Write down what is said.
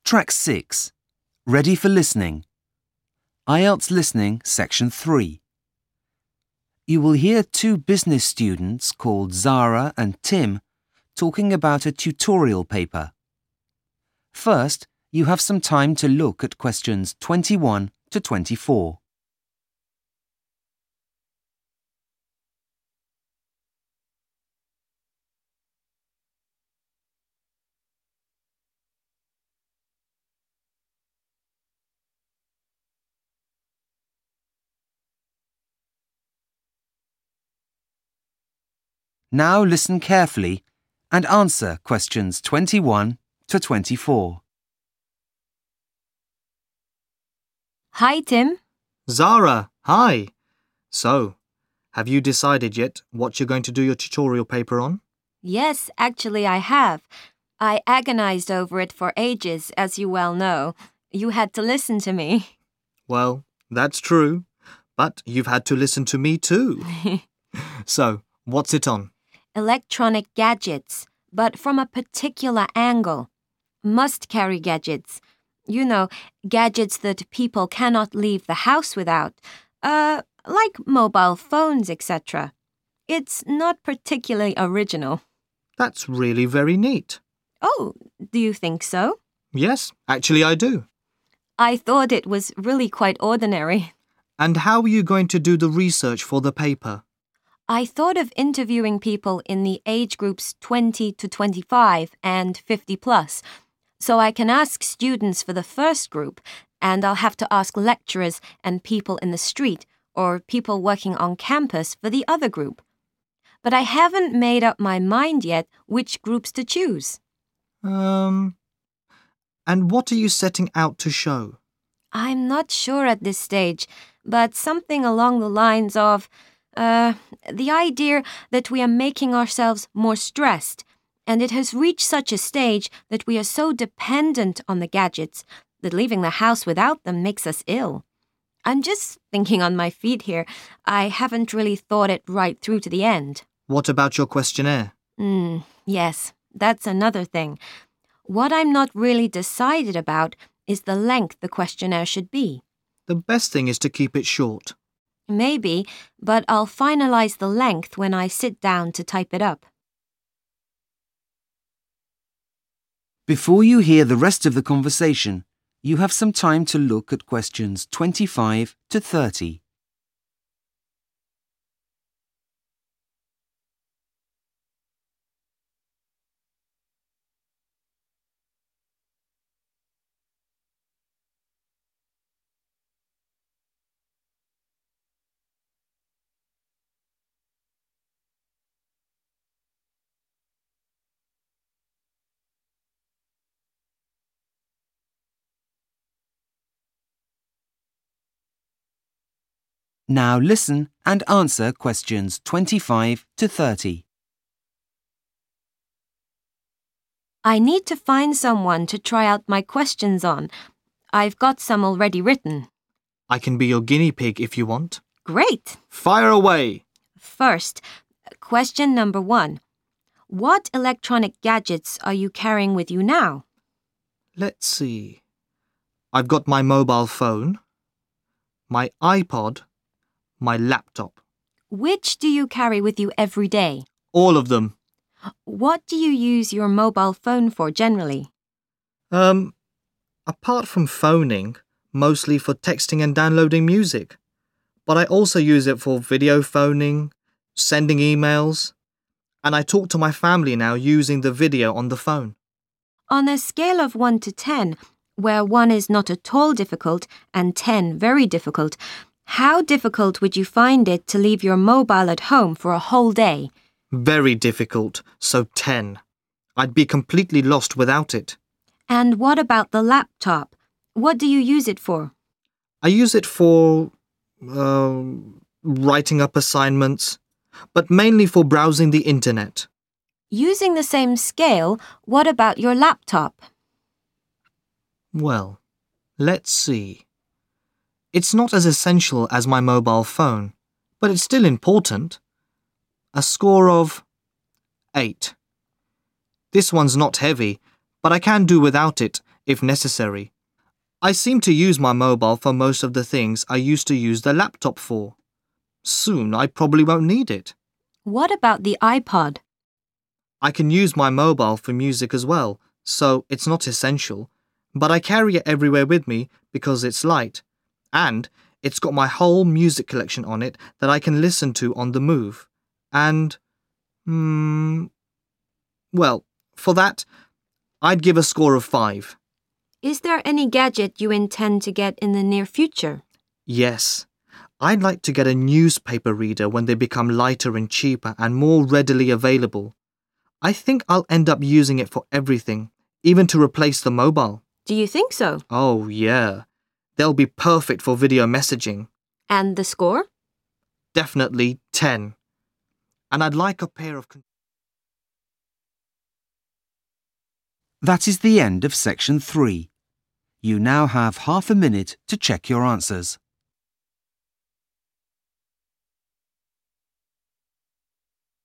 Track 6. Ready for listening. IELTS Listening, Section 3. You will hear two business students called Zara and Tim talking about a tutorial paper. First, you have some time to look at questions 21 to 24. Now listen carefully and answer questions 21 to 24. Hi, Tim. Zara, hi. So, have you decided yet what you're going to do your tutorial paper on? Yes, actually I have. I agonized over it for ages, as you well know. You had to listen to me. Well, that's true, but you've had to listen to me too. So, what's it on? Electronic gadgets, but from a particular angle. Must-carry gadgets. You know, gadgets that people cannot leave the house without. Like mobile phones, etc. It's not particularly original. That's really very neat. Oh, do you think so? Yes, actually I do. I thought it was really quite ordinary. And how are you going to do the research for the paper? I thought of interviewing people in the age groups 20 to 25 and 50 plus, so I can ask students for the first group, and I'll have to ask lecturers and people in the street or people working on campus for the other group. But I haven't made up my mind yet which groups to choose. And what are you setting out to show? I'm not sure at this stage, but something along the lines of the idea that we are making ourselves more stressed, and it has reached such a stage that we are so dependent on the gadgets that leaving the house without them makes us ill. I'm just thinking on my feet here. I haven't really thought it right through to the end. What about your questionnaire? Yes, that's another thing. What I'm not really decided about is the length the questionnaire should be. The best thing is to keep it short. Maybe, but I'll finalize the length when I sit down to type it up. Before you hear the rest of the conversation, you have some time to look at questions 25 to 30. Now listen and answer questions 25 to 30. I need to find someone to try out my questions on. I've got some already written. I can be your guinea pig if you want. Great! Fire away! First, question number 1. What electronic gadgets are you carrying with you now? Let's see. I've got my mobile phone, my iPod, my laptop. Which do you carry with you every day? All of them. What do you use your mobile phone for generally? Apart from phoning, mostly for texting and downloading music. But I also use it for video phoning, sending emails, and I talk to my family now using the video on the phone. On a scale of 1 to 10, where 1 is not at all difficult and 10 very difficult, how difficult would you find it to leave your mobile at home for a whole day? Very difficult, so 10. I'd be completely lost without it. And what about the laptop? What do you use it for? I use it for writing up assignments, but mainly for browsing the internet. Using the same scale, what about your laptop? Well, let's see. It's not as essential as my mobile phone, but it's still important. A score of 8. This one's not heavy, but I can do without it if necessary. I seem to use my mobile for most of the things I used to use the laptop for. Soon I probably won't need it. What about the iPod? I can use my mobile for music as well, so it's not essential. But I carry it everywhere with me because it's light. And it's got my whole music collection on it that I can listen to on the move. And, well, for that, I'd give a score of 5. Is there any gadget you intend to get in the near future? Yes. I'd like to get a newspaper reader when they become lighter and cheaper and more readily available. I think I'll end up using it for everything, even to replace the mobile. Do you think so? Oh, yeah. They'll be perfect for video messaging. And the score? Definitely 10. And I'd like a pair of... That is the end of section 3. You now have half a minute to check your answers.